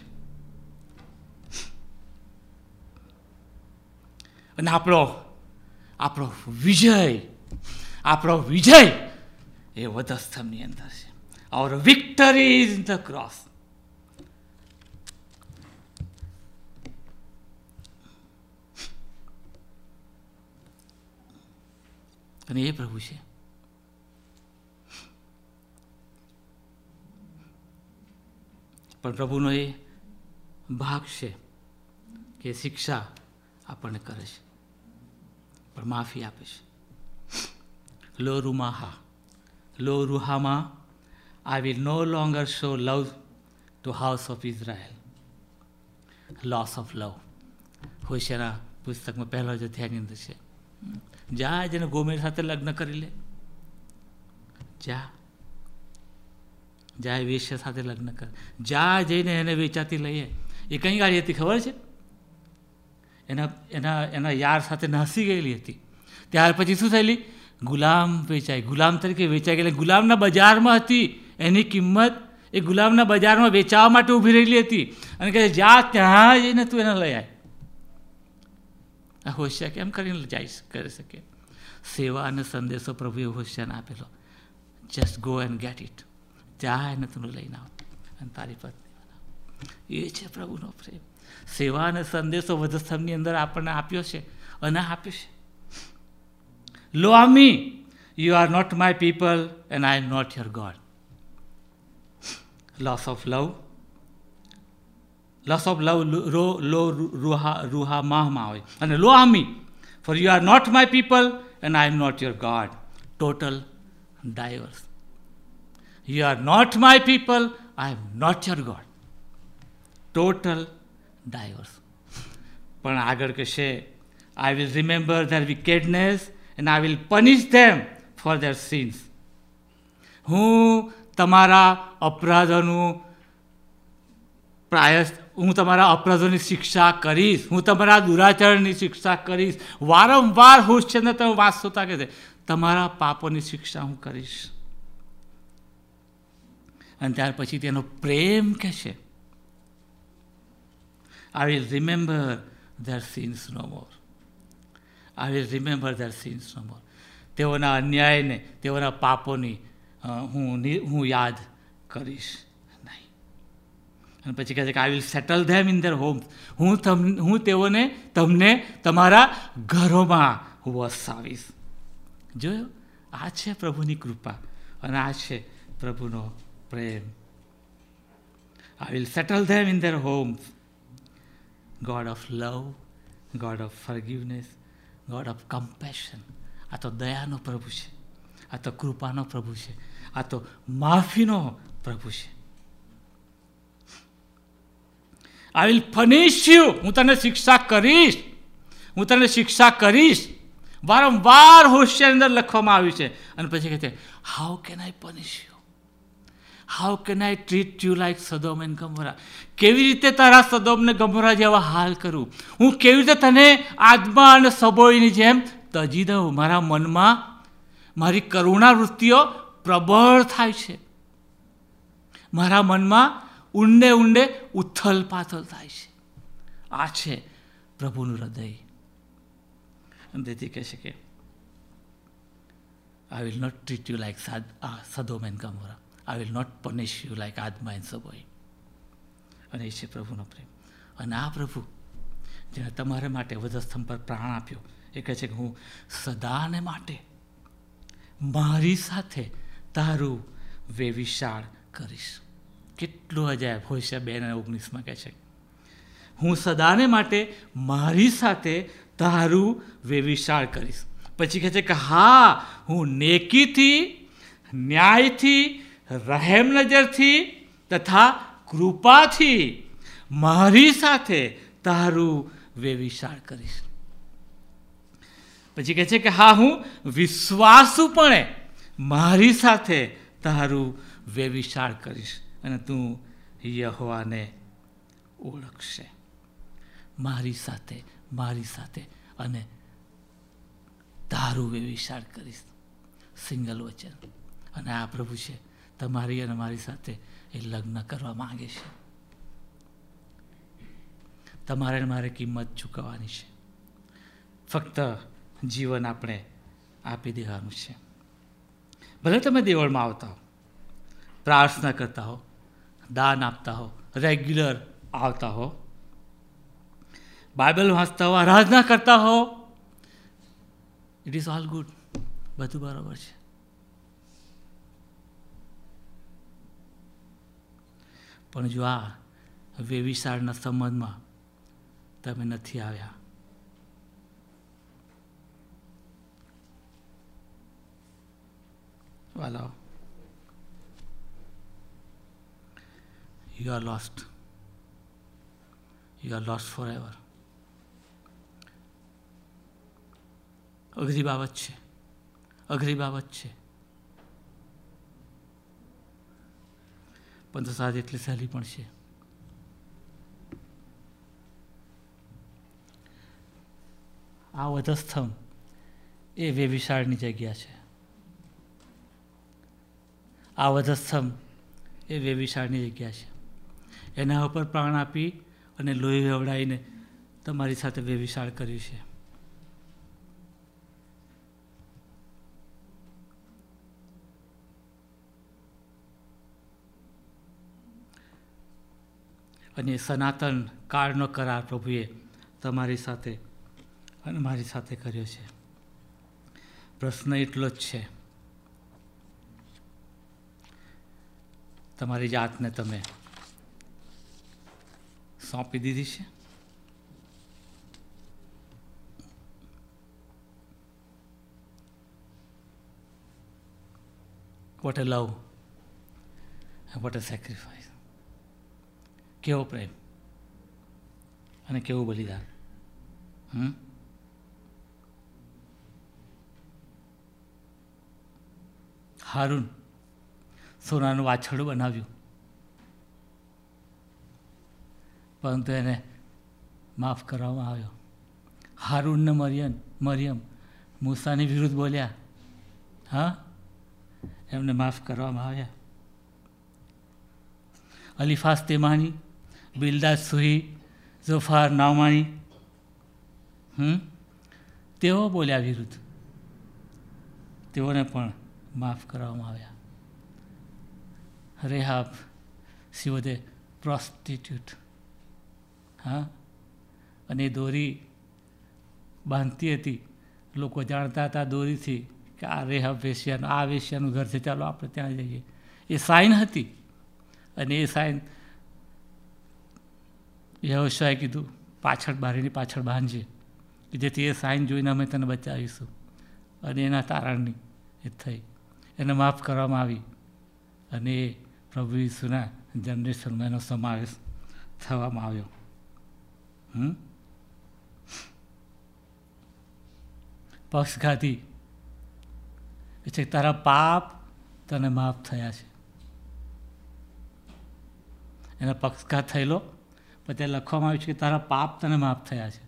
અને આપણો આપણો વિજય આપણો વિજય એ વધસ્તંભની અંદર છે. Our victory is in the cross. અને એ પ્રભુ છે. પણ પ્રભુનો એ ભાગ છે કે શિક્ષા આપણને કરે છે, પણ માફી આપે છે. લો રૂમાહા લો રૂહામાં I will no longer show love to house of Israel. Loss of love. હોશિયાના પુસ્તકમાં પહેલો જ અધ્યાયની અંદર છે. જા જેને ગોમેર સાથે લગ્ન કરી લે, જા જા વેશ્ય સાથે લગ્ન કર, જા જઈને એને વેચાતી લઈએ. એ કઈ ગાડી હતી ખબર છે? એના એના એના યાર સાથે નાસી ગયેલી હતી. ત્યાર પછી શું થયેલી? ગુલામ વેચાઈ, ગુલામ તરીકે વેચાઈ ગયેલી. ગુલામના બજારમાં હતી. એની કિંમત એ ગુલામના બજારમાં વેચાવા માટે ઊભી રહેલી હતી. અને કહે જા ત્યાં જઈને તું એને લઈ આય. આ હોશિયા કેમ કરીને જઈ કરી શકે? સેવા અને સંદેશો પ્રભુએ હોશિયાને આપેલો. Just go and get it. જા એને તું લઈને આવ અને તારી પત્ની બનાવ. એ છે પ્રભુનો પ્રેમ. સેવા અને સંદેશો વધસ્તંભની અંદર આપણને આપ્યો છે અને આપ્યો છે. લો મી, you are not my people and I am not your God. Loss of love. Loss of love, ro, lo, ruha, ruha, mahma હોય. અને લો આમી, for you are not my people and I am not your God. Total divorce. You are not my people, I am not your God. Total divorce. પણ આગળ કહેશે, I will remember their wickedness and I will punish them for their sins. હું તમારા અપરાધોનું પ્રાયસ હું તમારા અપરાધોની શિક્ષા કરીશ. હું તમારા દુરાચરણની શિક્ષા કરીશ. વારંવાર હુશ છે ને તમે વાંચતા કે છે તમારા પાપોની શિક્ષા હું કરીશ. અને ત્યાર પછી તેનો પ્રેમ કે છે, I will remember their sins no more. I will remember their sins no more. તેઓના અન્યાયને, તેઓના પાપોની હું હું યાદ કરીશ નહીં. અને પછી કહે છે કે I will settle them in their homes. હું તમ હું તેઓને તમને તમારા ઘરોમાં વસાવીશ. જોયો, આ છે પ્રભુની કૃપા અને આ છે પ્રભુનો પ્રેમ. I will settle them in their homes. God of love, God of forgiveness, God of compassion. આ તો દયાનો પ્રભુ છે, આ તો કૃપાનો પ્રભુ છે, આ તો માફીનો પ્રભુ છે. I will punish you. હું તને શિક્ષા કરીશ, હું તને શિક્ષા કરીશ. વારંવાર હોશિયારની અંદર લખવામાં આવ્યું છે. અને પછી કહે છે how can I punish you, how can I treat you like Sodom and Gomorrah. કેવી રીતે તારા સદોમ ને ગમોરા જેવા હાલ કરું, હું કેવી રીતે તને આદમા અને સબોયની જેમ તજી દઉં. મારા મનમાં મારી કરુણા વૃત્તિઓ પ્રબળ થાય છે, મારા મનમાં ઊંડે ઊંડે ઉથલ પાથલ થાય છે. આ છે પ્રભુનું હૃદય. અને તેથી કહે છે કે I will not treat you like Sodom and Gomorrah, I will not punish you like Admah and Zeboiim. અને એ છે પ્રભુનો પ્રેમ. અને આ પ્રભુ જેણે તમારા માટે વધસ્તંભ પર પ્રાણ આપ્યો, એ કહે છે કે હું સદાને માટે મારી સાથે તારું વેવિશાળ કરીશ. કેટલું અજાયબ હોય છે. બે ને ઓગણીસમાં કહે છે હું સદાને માટે મારી સાથે તારું વેવિશાળ કરીશ. પછી કહે છે કે હા, હું નેકીથી, ન્યાયથી, રહેમ નજરથી તથા કૃપાથી મારી સાથે તારું વેવિશાળ કરીશ. પછી કહે છે કે હા, હું વિશ્વાસુપણે મારી સાથે તારું વેવિશાળ કરીશ અને તું યહોવાને ઓળખશે. મારી સાથે, મારી સાથે અને તારું વેવિશાળ કરીશ. સિંગલ વચન. અને આ પ્રભુ છે તમારી અને મારી સાથે એ લગ્ન કરવા માંગે છે. તમારે મારે કિંમત ચૂકવવાની છે. ફક્ત જીવન આપણે આપી દેવાનું છે. ભલે તમે દેવળમાં આવતા હો, પ્રાર્થના કરતા હો, દાન આપતા હો, રેગ્યુલર આવતા હો, બાઇબલ વાંચતા હો, આરાધના કરતા હો, ઇટ ઇઝ ઓલ ગુડ. બધું બરાબર છે. પણ જો આ વેવિશાળના સંબંધમાં તમે નથી આવ્યા, વાલાઓ, you are lost. You are lost forever. અઘરી બાબત છે, અઘરી બાબત છે, પણ તો સાથે એટલી સહેલી પણ છે. આ વધસ્તંભ એ વેવિશાળની જગ્યા છે. આ વધસ્તંભ એ વેવિશાળની જગ્યા છે. એના ઉપર પ્રાણ આપી અને લોહી વેવડાવીને તમારી સાથે વેવિશાળ કર્યું છે. અને સનાતન કાળનો કરાર પ્રભુએ તમારી સાથે અને મારી સાથે કર્યો છે. પ્રશ્ન એટલો જ છે, તમારી જાતને તમે સોંપી દીધી છે? What a love and what a sacrifice. કેવો પ્રેમ અને કેવું બલિદાન. હમ હારૂન સોનાનું વાછરડું બનાવ્યું, પરંતુ એને માફ કરવામાં આવ્યો. હારૂન ને મરિયમ મરિયમ મૂસાની વિરુદ્ધ બોલ્યા, હા, એમને માફ કરવામાં આવ્યા. અલીફાસ તેમાની, બિલદાદ સુહી, ઝોફાર નામાની, હમ તેઓ બોલ્યા વિરુદ્ધ, તેઓને પણ માફ કરવામાં આવ્યા. રેહાબ સિવોદે પ્રોસ્ટિટ્યૂટ. હા, અને એ દોરી બાંધતી હતી. લોકો જાણતા હતા દોરીથી કે આ રેહબ વેશ્યાનું, આ વેશ્યાનું ઘર છે, ચાલો આપણે ત્યાં જઈએ. એ સાઇન હતી. અને એ સાઇન યહોશુઆએ કીધું પાછળ, બારીની પાછળ બાંધજે, કે જેથી એ સાઇન જોઈને અમે તને બચાવીશું. અને એના તારણની એ થઈ, એને માફ કરવામાં આવી. અને એ પ્રભુ ઈસુના જનરેશનમાં એનો સમાવેશ થવામાં આવ્યો. હમ પક્ષઘાતી એટલે તારા પાપ તને માફ થયા છે. એના પક્ષઘાત થયેલો, પછી લખવામાં આવ્યું છે કે તારા પાપ તને માફ થયા છે.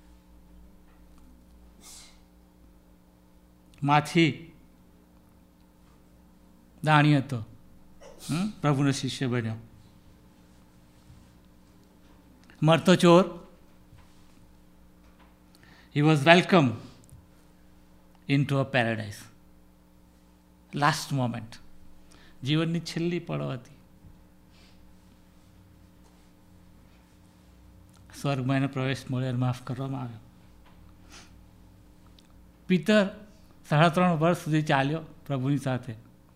માથી દાણી હતો, પ્રભુનો શિષ્ય બન્યો. મરતો ચોર, he was welcome into a paradise. Last moment, જીવનની છેલ્લી પળો હતી. સ્વર્ગમાં એને પ્રવેશ મળ્યો અને માફ કરવામાં આવ્યો. પિતર સાડા ત્રણ વર્ષ સુધી ચાલ્યો પ્રભુની સાથે.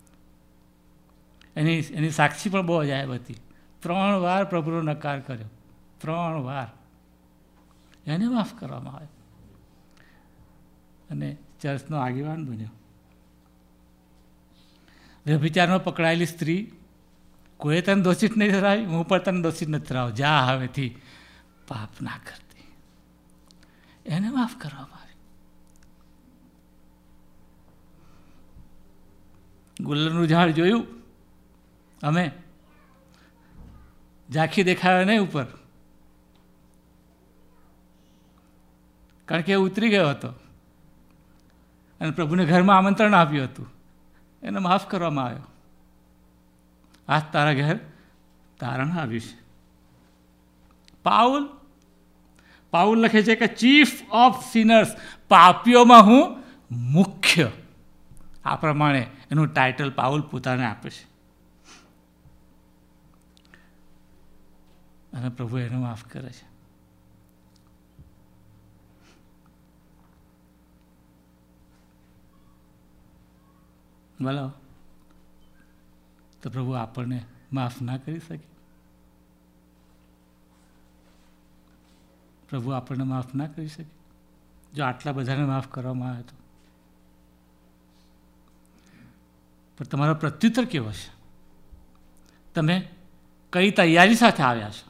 એની એની સાક્ષી પણ બહુ અજાયબ હતી. ત્રણ વાર પ્રભુનો નકાર કર્યો, ત્રણ વાર. એને માફ કરવામાં આવ્યો અને ચર્ચનો આગેવાન બન્યો. વ્યભિચારમાં પકડાયેલી સ્ત્રી, કોઈ તને દોષિત નહીં ઠરાવી, હું પણ તને દોષિત નથી ઠરાવ, જા હવેથી પાપ ના કરતી. એને માફ કરવામાં આવી. ગુલરનું ઝાડ જોયું અમે, ઝાંખી દેખાયો નહીં ઉપર, કારણ કે એ ઉતરી ગયો હતો અને પ્રભુને ઘરમાં આમંત્રણ આપ્યું હતું. એને માફ કરવામાં આવ્યો. આજ તારા ઘેર તારણ આવ્યું છે. પાઉલ પાઉલ લખે છે કે ચીફ ઓફ સિનર્સ, પાપીઓમાં હું મુખ્ય. આ પ્રમાણે એનું ટાઇટલ પાઉલ પોતાને આપે છે. અને પ્રભુ એને માફ કરે છે. બોલો, તો પ્રભુ આપણને માફ ના કરી શકે? પ્રભુ આપણને માફ ના કરી શકે? જો આટલા બધાને માફ કરવામાં આવે તો. પણ તમારો પ્રત્યુત્તર કેવો છે? તમે કઈ તૈયારી સાથે આવ્યા છો?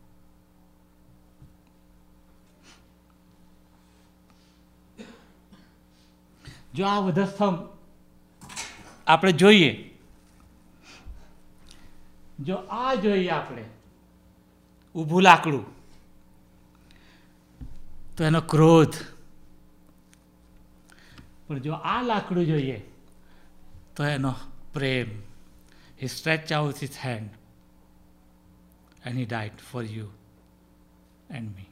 જો આ વધસ્તંભ આપણે જોઈએ, જો આ જોઈએ આપણે ઊભું લાકડું, તો એનો ક્રોધ. પણ જો આ લાકડું જોઈએ તો એનો પ્રેમ. He stretched out his hand and he died for you and me.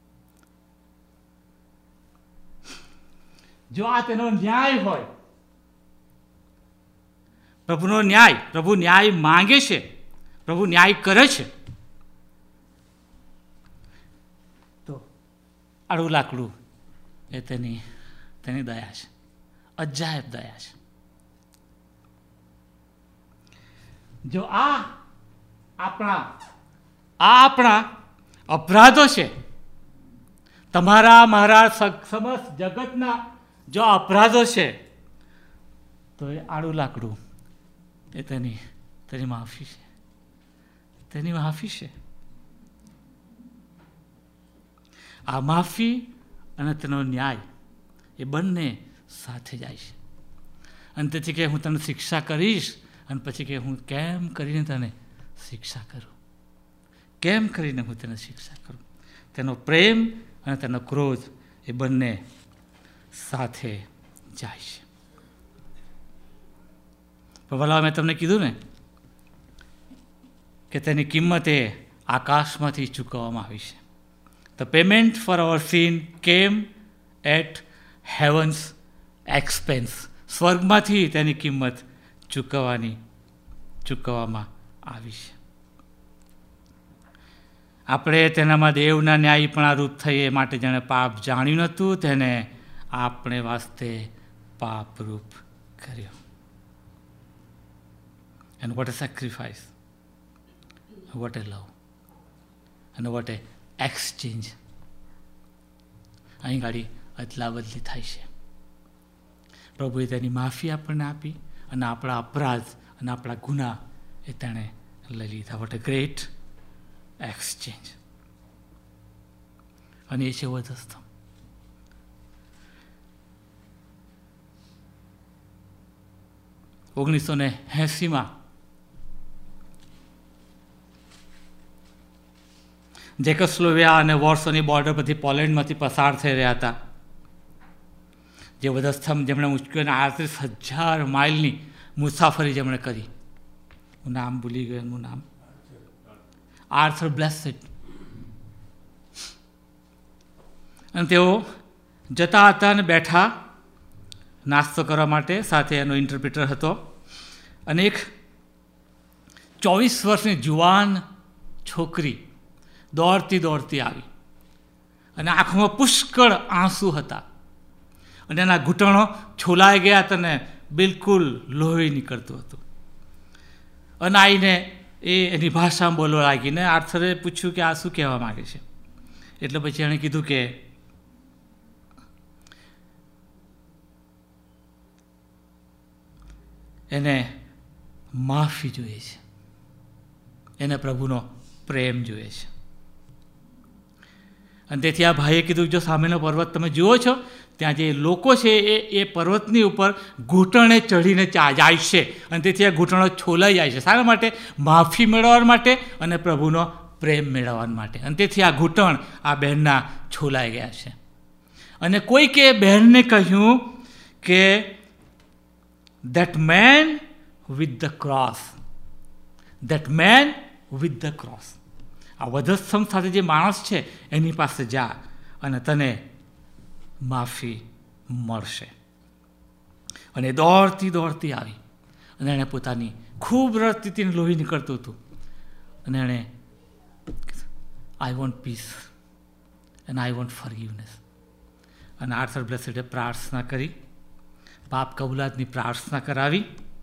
જો આ તેનો ન્યાય હોય, પ્રભુનો ન્યાય, પ્રભુ ન્યાય માંગે છે, પ્રભુ ન્યાય કરે છે, તો આડું લાકડું એ તેની તેની દયા છે, અજાયબ દયા છે. જો આ આપણા આ આપણા અપરાધો છે, તમારા મારા સમસ્ત જગતના જો અપરાધો છે, તો એ આડું લાકડું એ તેની તેની માફી છે, તેની માફી છે. આ માફી અને તેનો ન્યાય એ બંને સાથે જાય છે. અને તેથી કે હું તને શિક્ષા કરીશ, અને પછી કે હું કેમ કરીને તને શિક્ષા કરું, કેમ કરીને હું તને શિક્ષા કરું. તેનો પ્રેમ અને તેનો ક્રોધ એ બંને સાથે જાય છે. ભલા મેં તમને કીધું ને કે તેની કિંમત એ આકાશમાંથી ચૂકવવામાં આવી છે. The payment for our sin came at heaven's expense. સ્વર્ગમાંથી તેની કિંમત ચૂકવવાની ચૂકવવામાં આવી છે. આપણે તેનામાં દેવના ન્યાયીપણા રૂપ થઈએ માટે જેણે પાપ જાણ્યું નહોતું તેને આપણે વાસ્તે પાપરૂપ કર્યો. And what a sacrifice, what a love, and what a exchange. અહીં ગાડી અદલા બદલી થાય છે. પ્રભુએ તેની માફી આપણને આપી અને આપણા અપરાધ અને આપણા ગુના એ તેણે લઈ લીધા. What a great exchange. અને એ છે વધસ્તંભ. ઓગણીસો ને એંસીમાં જેકોસ્લોવિયા અને વોર્સોની બોર્ડર પરથી પોલેન્ડમાંથી પસાર થઈ રહ્યા હતા. જે વધસ્તંભ જેમણે ઉંચક્યો અને આડત્રીસ હજાર માઇલની મુસાફરી જેમણે કરી. હું નામ ભૂલી ગયો એનું નામ. Arthur Blessitt. અને તેઓ જતા હતા અને બેઠા નાસ્તો કરવા માટે. સાથે એનો ઇન્ટરપ્રિટર હતો. અને એક ચોવીસ વર્ષની જુવાન છોકરી દોડતી દોડતી આવી અને આંખમાં પુષ્કળ આંસુ હતા અને એના ઘૂંટણો છોલાઈ ગયા હતા ને બિલકુલ લોહી નીકળતું હતું. અને આવીને એ એની ભાષામાં બોલવા લાગીને આર્થરે પૂછ્યું કે આ શું કહેવા માગે છે. એટલે પછી એણે કીધું કે એને માફી જોઈએ છે, એને પ્રભુનો પ્રેમ જોઈએ છે. અને તેથી આ ભાઈએ કીધું જો સામેનો પર્વત તમે જુઓ છો ત્યાં જે લોકો છે એ એ પર્વતની ઉપર ઘૂંટણે ચઢીને જાય છે અને તેથી આ ઘૂંટણો છોલાઈ જાય છે. શાના માટે? માફી મેળવવા માટે અને પ્રભુનો પ્રેમ મેળવવા માટે. અને તેથી આ ઘૂંટણ આ બહેનના છોલાઈ ગયા છે. અને કોઈકે બહેનને કહ્યું કે that man with the cross, that man with the cross. આ વધસ્તંભ સાથે જે માણસ છે એની પાસે જા અને તને માફી મળશે. અને દોડતી દોડતી આવી અને એણે પોતાની ખૂબ રડતી હતી, લોહી નીકળતું હતું. અને એણે I want peace and I want forgiveness. અને આર્થર બ્લેસેટે પ્રાર્થના કરી, પાપ કબૂલાતની પ્રાર્થના કરાવી.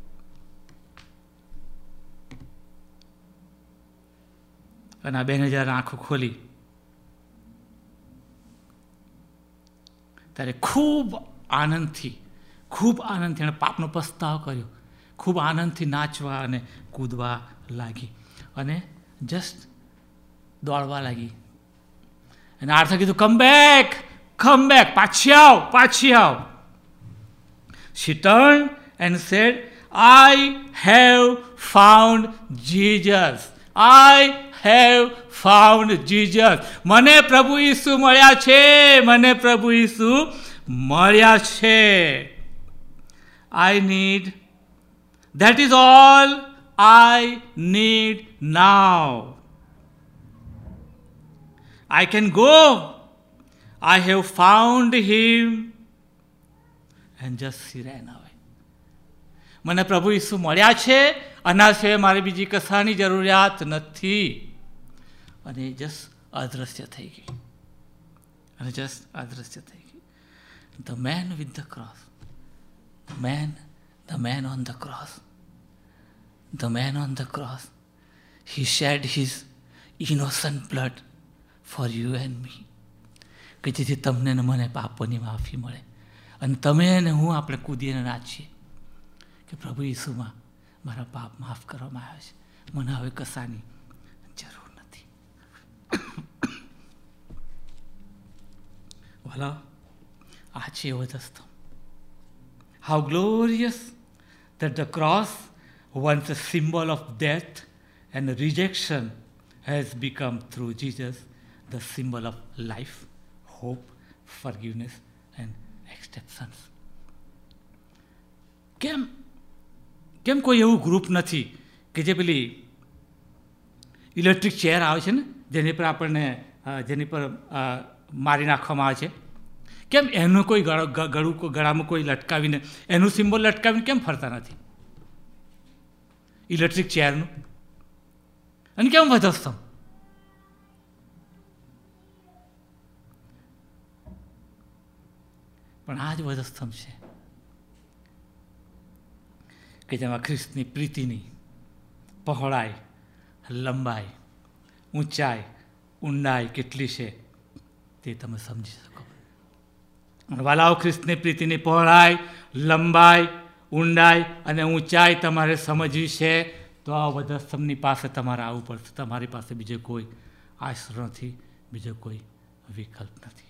અને આ બેન હજાર આંખો ખોલી ત્યારે ખૂબ આનંદથી ખૂબ આનંદથી એણે પાપનો પસ્તાવ કર્યો. ખૂબ આનંદથી નાચવા અને કૂદવા લાગી અને જસ્ટ દોડવા લાગી. અને આર્થર કીધું કમ બેક કમ બેક, પાછી આવ પાછી આવ. She turned and said, I have found Jesus. I have found Jesus. મને પ્રભુ ઈસુ મળ્યા છે, મને પ્રભુ ઈસુ મળ્યા છે. I need, that is all I need now. I can go. I have found him. And just she ran away. મને પ્રભુ ઈસુ મળ્યા છે, આના સિવાય મારે બીજી કશાની જરૂરિયાત નથી. અને જસ્ટ અદૃશ્ય થઈ ગઈ. અને જસ્ટ અદૃશ્ય થઈ ગઈ. The man with the cross, the man the man on the cross, the man on the cross, he shed his innocent blood for you and me. કે જેથી તમને ને મને પાપોની માફી મળે અને તમે અને હું આપણે કૂદીને નાચીએ કે પ્રભુ ઈસુમાં મારા પાપ માફ કરવામાં આવ્યા છે, મને હવે કશાની જરૂર નથી. વાલા, આ છે વધસ્તંભ. How glorious that the cross, once a symbol of death and rejection, has become through Jesus the symbol of life, hope, forgiveness and acceptance. કેમ કેમ કોઈ એવું ગ્રુપ નથી કે જે પેલી ઇલેક્ટ્રિક ચેર આવે છે ને જેની પર આપણને જેની પર મારી નાખવામાં આવે છે, કેમ એનું કોઈ ગળું ગળામાં કોઈ લટકાવીને એનું સિમ્બોલ લટકાવીને કેમ ફરતા નથી ઇલેક્ટ્રિક ચેરનું? અને કેમ વધસ્તંભ? પણ આ જ વધસ્તંભ છે કે જેમાં ખ્રિસ્તની પ્રીતિની પહોળાઈ, લંબાઈ, ઊંચાઈ, ઊંડાઈ કેટલી છે તે તમે સમજી શકો. અને વાલાઓ, ખ્રિસ્તની પ્રીતિની પહોળાઈ, લંબાઈ, ઊંડાઈ અને ઊંચાઈ તમારે સમજવી છે તો આ વધસ્તંભની પાસે તમારે આવવું પડશે. તમારી પાસે બીજો કોઈ આશરો નથી, બીજો કોઈ વિકલ્પ નથી.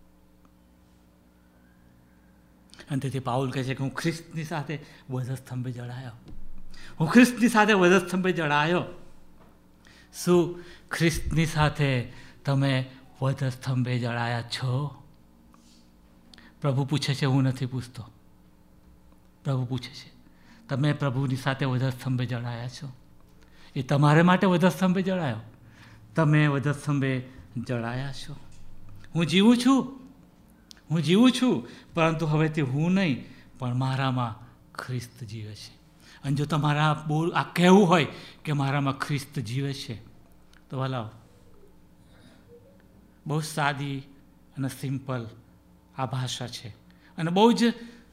અને તેથી પાઉલ કહે છે કે હું ખ્રિસ્તની સાથે વધસ્તંભે જડાયો, હું ખ્રિસ્તની સાથે વધસ્તંભે જડાયો. શું ખ્રિસ્તની સાથે તમે વધસ્તંભે જડાયા છો? પ્રભુ પૂછે છે, હું નથી પૂછતો. પ્રભુ પૂછે છે, તમે પ્રભુની સાથે વધસ્તંભે જડાયા છો? એ તમારે માટે વધસ્તંભે જડાયો? તમે વધસ્તંભે જડાયા છો? હું જીવું છું, હું જીવું છું, પરંતુ હવે તે હું નહીં પણ મારામાં ખ્રિસ્ત જીવે છે. અને જો તમારા બોલ આ કહેવું હોય કે મારામાં ખ્રિસ્ત જીવે છે તો વાલાઓ, બહુ સાદી અને સિમ્પલ આ ભાષા છે અને બહુ જ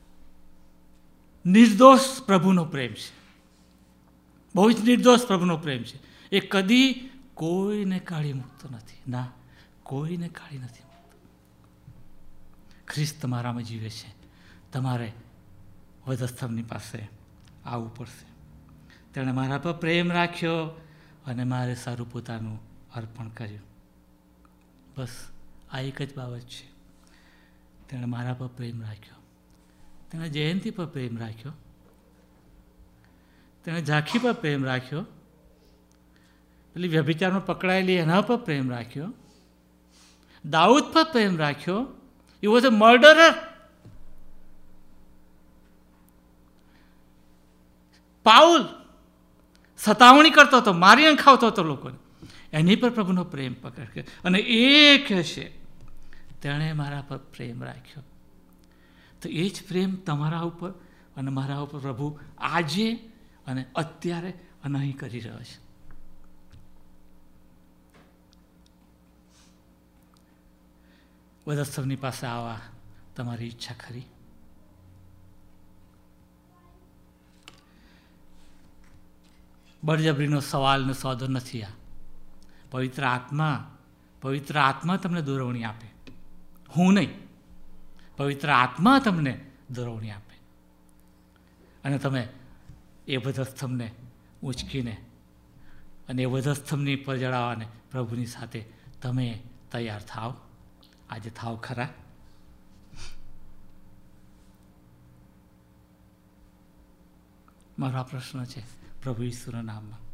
નિર્દોષ પ્રભુનો પ્રેમ છે. બહુ જ નિર્દોષ પ્રભુનો પ્રેમ છે. એ કદી કોઈને કાઢી મૂકતો નથી. ના, કોઈને કાઢી નથી મૂકતો. ખ્રિસ્ત તમારામાં જીવે છે. તમારે વધસ્તંભની પાસે આવવું પડશે. તેણે મારા પર પ્રેમ રાખ્યો અને મારે સારું પોતાનું અર્પણ કર્યું. બસ આ એક જ બાબત છે. તેણે મારા પર પ્રેમ રાખ્યો, તેણે જયંતિ પર પ્રેમ રાખ્યો, તેણે ઝાંખી પર પ્રેમ રાખ્યો, પેલી વ્યભિચારમાં પકડાયેલી એના પર પ્રેમ રાખ્યો, દાઉદ પર પ્રેમ રાખ્યો. He was a murderer. Paul સતાવણી કરતો હતો, મારી અંખાવતો હતો લોકોને, એની પર પ્રભુનો પ્રેમ પકડ્યો. અને એ કહેશે તેણે મારા પર પ્રેમ રાખ્યો. તો એ જ પ્રેમ તમારા ઉપર અને મારા ઉપર પ્રભુ આજે અને અત્યારે અને અહીં કરી રહ્યો છે. વધસ્તંભની પાસે આવવા તમારી ઈચ્છા ખરી? બળજબરીનો સવાલ ને સોદો નથી આ. પવિત્ર આત્મા પવિત્ર આત્મા તમને દોરવણી આપે, હું નહીં. પવિત્ર આત્મા તમને દોરવણી આપે અને તમે એ વધસ્તંભને ઉંચકીને અને એ વધસ્તંભની પર જડાવવાને પ્રભુની સાથે તમે તૈયાર થાવ. આજે થાવ ખરા? મારો આ પ્રશ્ન છે પ્રભુ ઈસુના નામમાં.